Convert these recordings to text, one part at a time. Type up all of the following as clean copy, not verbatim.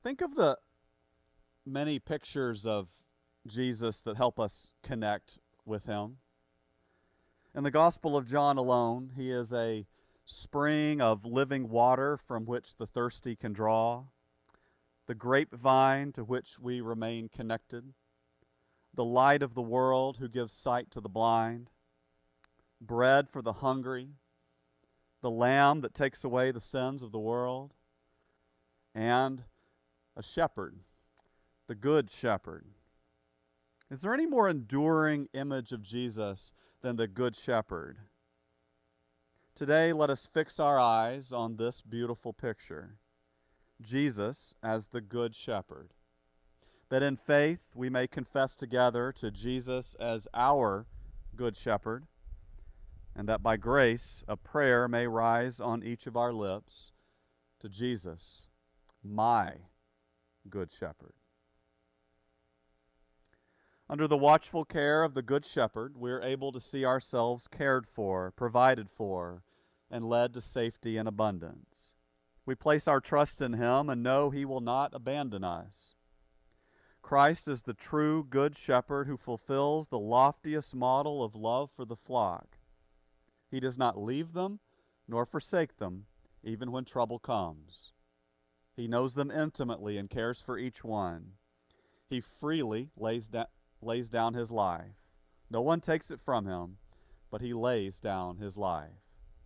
Think of the many pictures of Jesus that help us connect with him. In the Gospel of John alone, he is a spring of living water from which the thirsty can draw, the grapevine to which we remain connected, the light of the world who gives sight to the blind, bread for the hungry, the lamb that takes away the sins of the world, and a shepherd, the good shepherd. Is there any more enduring image of Jesus than the good shepherd? Today, let us fix our eyes on this beautiful picture, Jesus as the good shepherd, that in faith we may confess together to Jesus as our good shepherd, and that by grace a prayer may rise on each of our lips to Jesus, my good shepherd. Under the watchful care of the Good Shepherd, we are able to see ourselves cared for, provided for, and led to safety and abundance. We place our trust in him and know he will not abandon us. Christ is the true Good Shepherd who fulfills the loftiest model of love for the flock. He does not leave them nor forsake them, even when trouble comes. He knows them intimately and cares for each one. He freely lays down his life. No one takes it from him, but he lays down his life.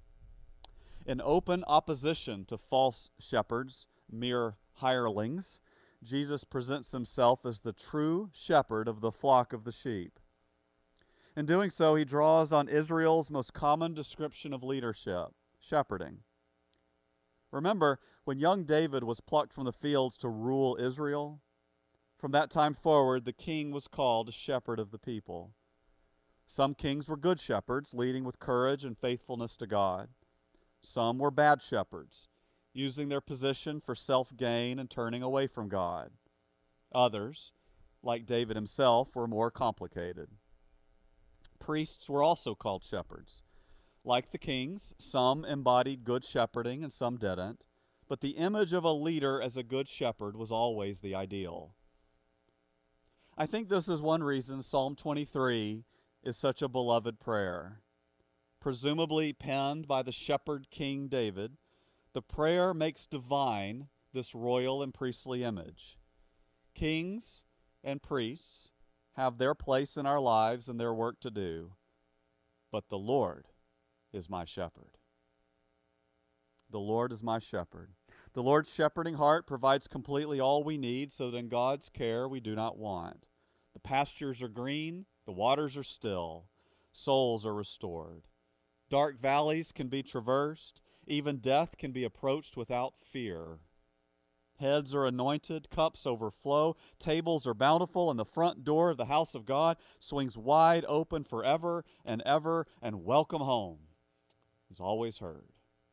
In open opposition to false shepherds, mere hirelings, Jesus presents himself as the true shepherd of the flock of the sheep. In doing so, he draws on Israel's most common description of leadership, shepherding. Remember, when young David was plucked from the fields to rule Israel, from that time forward, the king was called a shepherd of the people. Some kings were good shepherds, leading with courage and faithfulness to God. Some were bad shepherds, using their position for self-gain and turning away from God. Others, like David himself, were more complicated. Priests were also called shepherds. Like the kings, some embodied good shepherding and some didn't, but the image of a leader as a good shepherd was always the ideal. I think this is one reason Psalm 23 is such a beloved prayer. Presumably penned by the shepherd King David, the prayer makes divine this royal and priestly image. Kings and priests have their place in our lives and their work to do, but the Lord is my shepherd. The Lord is my shepherd. The Lord's shepherding heart provides completely all we need so that in God's care we do not want. The pastures are green, the waters are still, souls are restored. Dark valleys can be traversed, even death can be approached without fear. Heads are anointed, cups overflow, tables are bountiful, and the front door of the house of God swings wide open forever, and welcome home is always heard.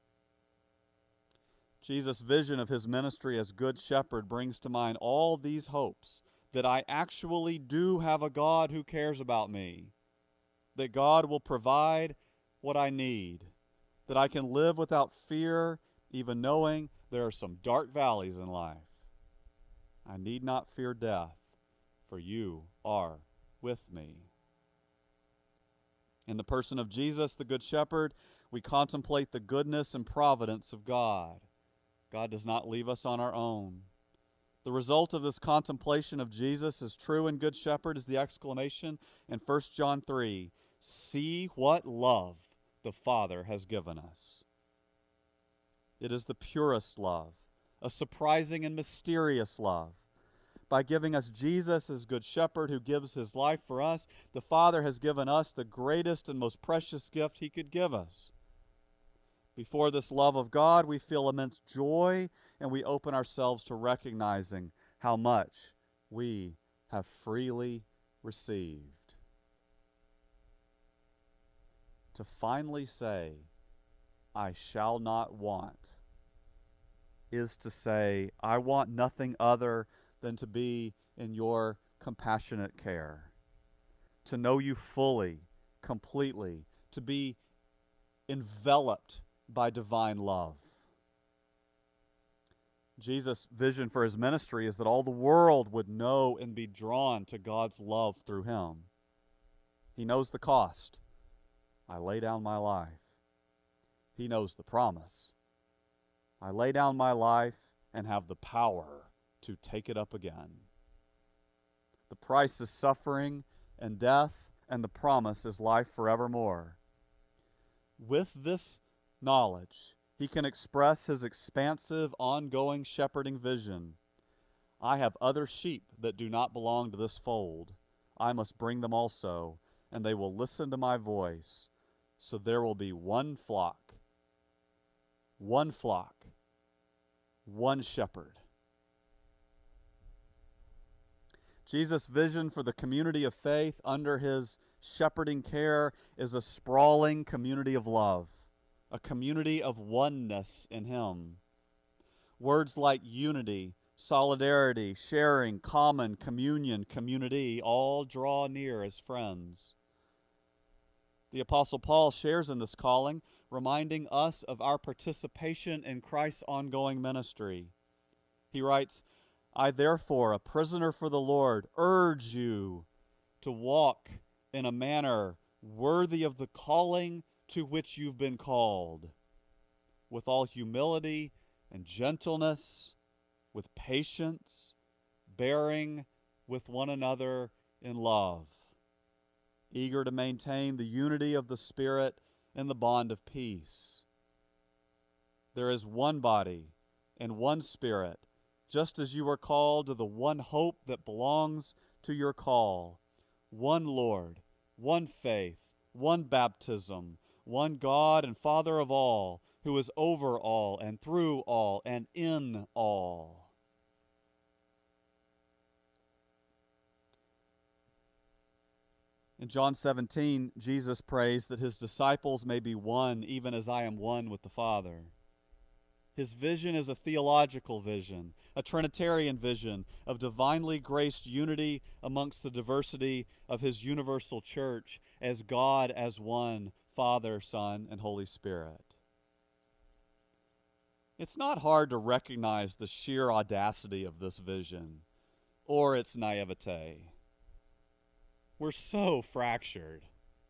Jesus' vision of his ministry as Good Shepherd brings to mind all these hopes, that I actually do have a God who cares about me, that God will provide what I need, that I can live without fear, even knowing there are some dark valleys in life. I need not fear death, for you are with me. In the person of Jesus, the Good Shepherd, we contemplate the goodness and providence of God. God does not leave us on our own. The result of this contemplation of Jesus as true and Good Shepherd is the exclamation in 1 John 3, "See what love the Father has given us." It is the purest love, a surprising and mysterious love. By giving us Jesus as Good Shepherd who gives his life for us, the Father has given us the greatest and most precious gift he could give us. Before this love of God, we feel immense joy, and we open ourselves to recognizing how much we have freely received. To finally say, "I shall not want," is to say, I want nothing other than to be in your compassionate care, to know you fully, completely, to be enveloped by divine love. Jesus' vision for his ministry is that all the world would know and be drawn to God's love through him. He knows the cost. I lay down my life. He knows the promise. I lay down my life and have the power to take it up again. The price is suffering and death, and the promise is life forevermore. With this knowledge, he can express his expansive, ongoing shepherding vision. I have other sheep that do not belong to this fold. I must bring them also, and they will listen to my voice. So there will be one flock, one shepherd. Jesus' vision for the community of faith under his shepherding care is a sprawling community of love, a community of oneness in him. Words like unity, solidarity, sharing, common, communion, community all draw near as friends. The Apostle Paul shares in this calling, reminding us of our participation in Christ's ongoing ministry. He writes, I therefore, a prisoner for the Lord, urge you to walk in a manner worthy of the calling to which you've been called, with all humility and gentleness, with patience, bearing with one another in love, eager to maintain the unity of the Spirit in the bond of peace. There is one body and one Spirit, just as you are called to the one hope that belongs to your call, one Lord, one faith, one baptism, one God and Father of all, who is over all and through all and in all. In John 17, Jesus prays that his disciples may be one, even as I am one with the Father. His vision is a theological vision, a Trinitarian vision of divinely graced unity amongst the diversity of his universal church as God as one, Father, Son, and Holy Spirit. It's not hard to recognize the sheer audacity of this vision or its naivete. We're so fractured,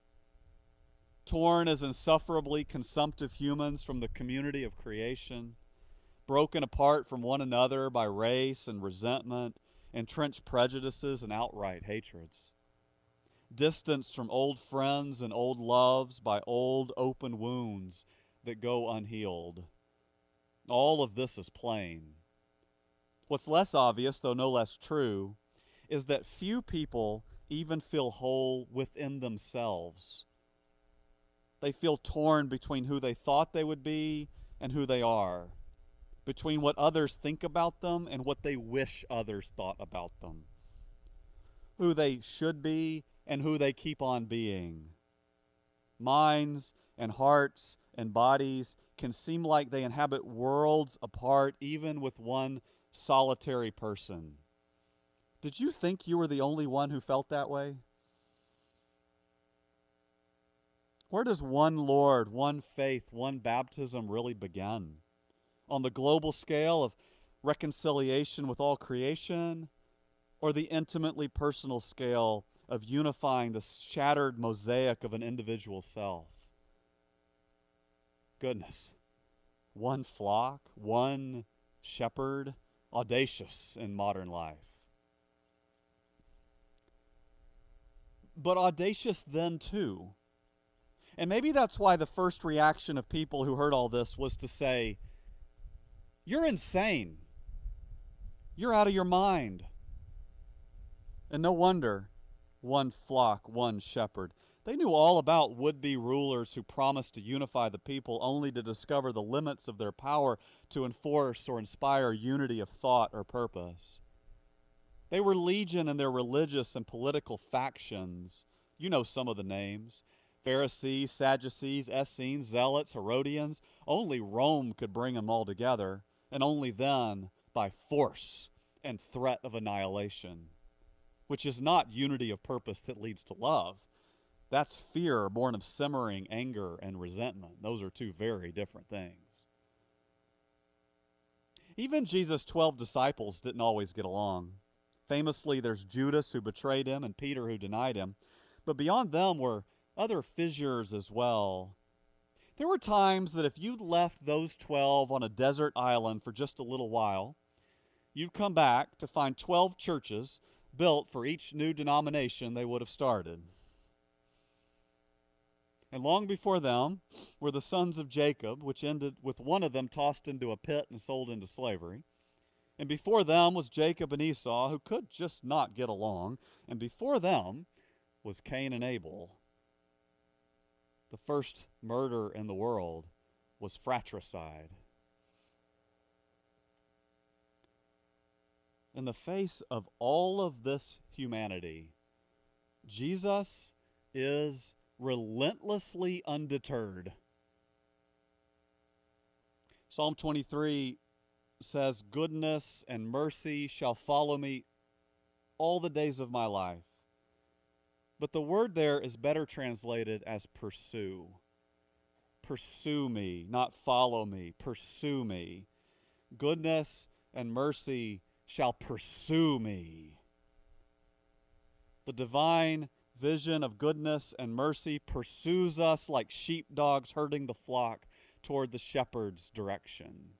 torn as insufferably consumptive humans from the community of creation, broken apart from one another by race and resentment, entrenched prejudices and outright hatreds, distanced from old friends and old loves by old open wounds that go unhealed. All of this is plain. What's less obvious, though no less true, is that few people even feel whole within themselves. They feel torn between who they thought they would be and who they are, between what others think about them and what they wish others thought about them, who they should be and who they keep on being. Minds and hearts and bodies can seem like they inhabit worlds apart, even with one solitary person. Did you think you were the only one who felt that way? Where does one Lord, one faith, one baptism really begin? On the global scale of reconciliation with all creation, or the intimately personal scale of unifying the shattered mosaic of an individual self? Goodness. One flock, one shepherd, audacious in modern life. But audacious then too. And maybe that's why the first reaction of people who heard all this was to say, "You're insane. You're out of your mind." And no wonder, one flock, one shepherd. They knew all about would-be rulers who promised to unify the people only to discover the limits of their power to enforce or inspire unity of thought or purpose. They were legion in their religious and political factions. You know some of the names. Pharisees, Sadducees, Essenes, Zealots, Herodians. Only Rome could bring them all together, and only then by force and threat of annihilation, which is not unity of purpose that leads to love. That's fear born of simmering anger and resentment. Those are two very different things. Even Jesus' 12 disciples didn't always get along. Famously, there's Judas who betrayed him and Peter who denied him. But beyond them were other fissures as well. There were times that if you'd left those 12 on a desert island for just a little while, you'd come back to find 12 churches built for each new denomination they would have started. And long before them were the sons of Jacob, which ended with one of them tossed into a pit and sold into slavery. And before them was Jacob and Esau, who could just not get along. And before them was Cain and Abel. The first murder in the world was fratricide. In the face of all of this humanity, Jesus is relentlessly undeterred. Psalm 23 says, "Goodness and mercy shall follow me all the days of my life." But the word there is better translated as pursue. Pursue me, not follow me. Pursue me. Goodness and mercy shall pursue me. The divine vision of goodness and mercy pursues us like sheepdogs herding the flock toward the shepherd's direction.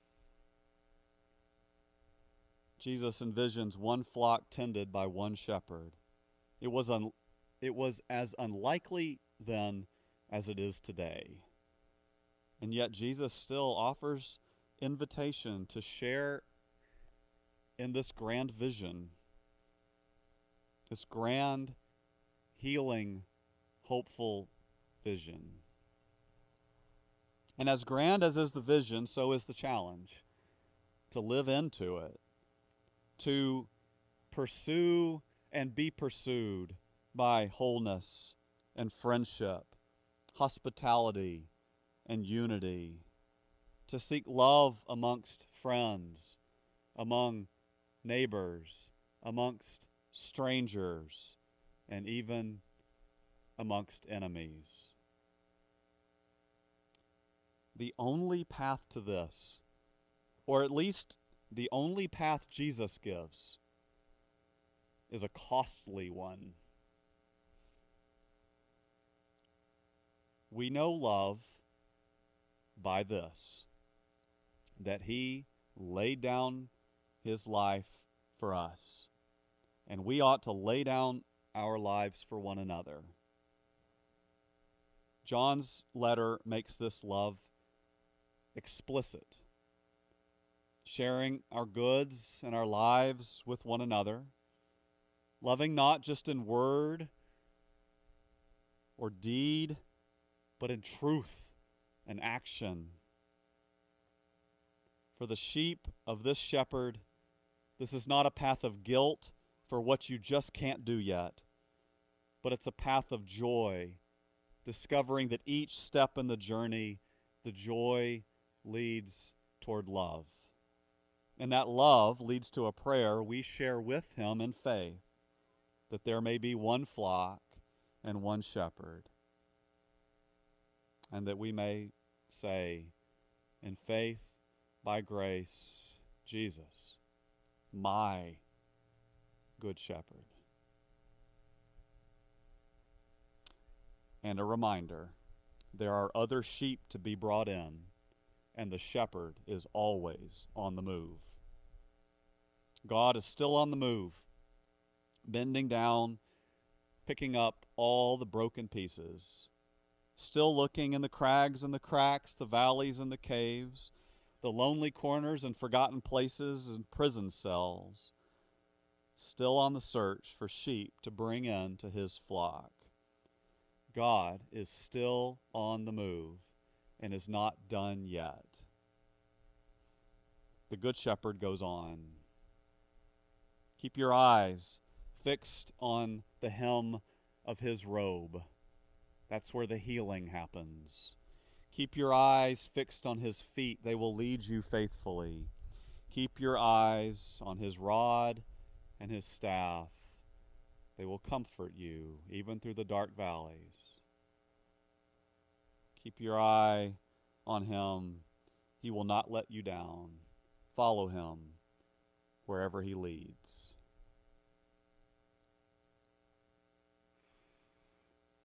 Jesus envisions one flock tended by one shepherd. It was as unlikely then as it is today. And yet Jesus still offers invitation to share in this grand vision, this grand, healing, hopeful vision. And as grand as is the vision, so is the challenge to live into it, to pursue and be pursued by wholeness and friendship, hospitality and unity, to seek love amongst friends, among neighbors, amongst strangers, and even amongst enemies. The only path to this, or at least the only path Jesus gives, is a costly one. We know love by this, that he laid down his life for us, and we ought to lay down our lives for one another. John's letter makes this love explicit, sharing our goods and our lives with one another, loving not just in word or deed, but in truth and action. For the sheep of this shepherd, this is not a path of guilt for what you just can't do yet, but it's a path of joy, discovering that each step in the journey, the joy leads toward love. And that love leads to a prayer we share with him in faith, that there may be one flock and one shepherd, and that we may say, in faith, by grace, Jesus, my good shepherd. And a reminder, there are other sheep to be brought in, and the shepherd is always on the move. God is still on the move, bending down, picking up all the broken pieces, still looking in the crags and the cracks, the valleys and the caves, the lonely corners and forgotten places and prison cells, still on the search for sheep to bring in to his flock. God is still on the move and is not done yet. The Good Shepherd goes on. Keep your eyes fixed on the hem of his robe. That's where the healing happens. Keep your eyes fixed on his feet. They will lead you faithfully. Keep your eyes on his rod and his staff. They will comfort you even through the dark valleys. Keep your eye on him. He will not let you down. follow him wherever he leads.